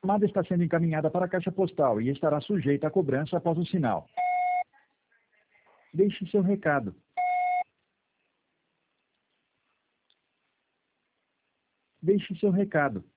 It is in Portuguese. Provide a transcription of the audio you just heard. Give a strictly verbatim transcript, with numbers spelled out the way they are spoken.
chamada está sendo encaminhada para a caixa postal e estará sujeita a cobrança após o sinal. Deixe seu recado. Deixe seu recado.